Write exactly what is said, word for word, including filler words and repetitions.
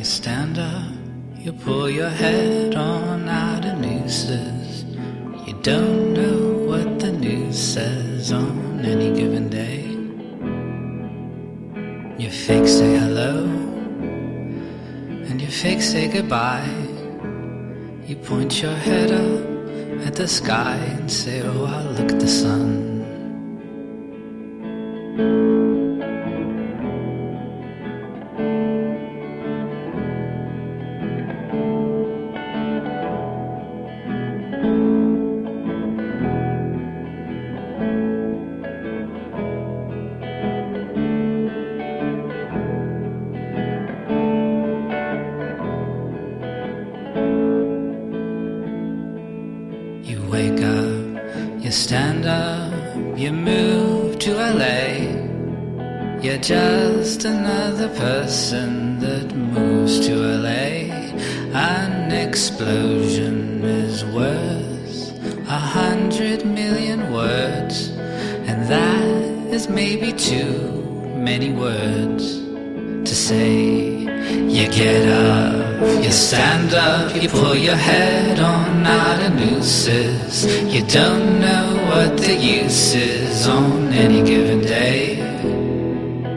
You stand up, you pull your head on out of nooses. You don't know what the news says on any given day. You fake say hello, and you fake say goodbye. You point your head up at the sky and say, oh, I'll look at the sun. Stand up, you move to L A. You're just another person that moves to L A. An explosion is worth a hundred million words, and that is maybe too many words to say. You get up, you stand up, you pull your head on out of nooses. You don't know what the use is on any given day.